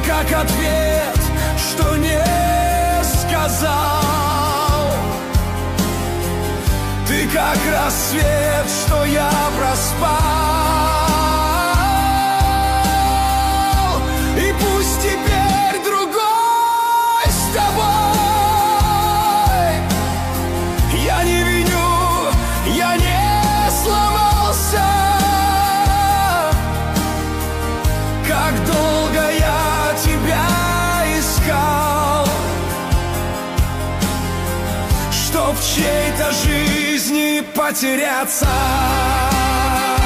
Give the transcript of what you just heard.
как ответ, что не сказал. Ты как рассвет, что я проспал. И пусть теперь другой с тобой. Я не виню, я не сломался. Как долго я тебя искал, чтоб в чьей-то жизни потеряться.